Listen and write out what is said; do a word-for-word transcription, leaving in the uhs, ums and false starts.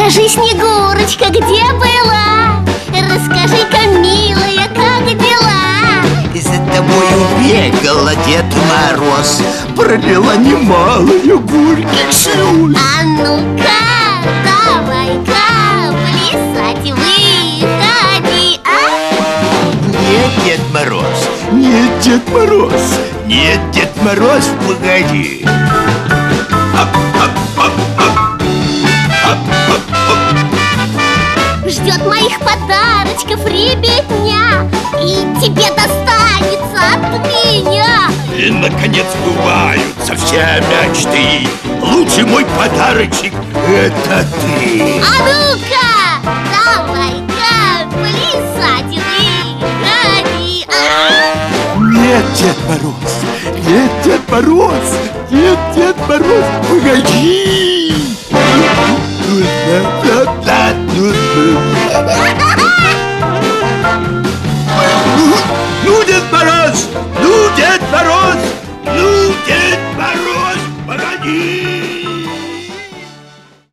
Скажи, Снегурочка, где была? Расскажи-ка, милая, как дела? За тобою бегала Дед Мороз, пролила немалые горьких слез. А ну-ка, давай-ка плясать выходи, а? Нет, Дед Мороз, нет, Дед Мороз, нет, Дед Мороз, погоди. Ждет моих подарочков ребятня, и тебе достанется от меня. И, наконец, сбываются все мечты. Лучший мой подарочек — это ты. А ну-ка, давай-ка плясать выходи, а? Нет, Дед Мороз, нет, Дед Мороз, нет, Дед Мороз, погоди.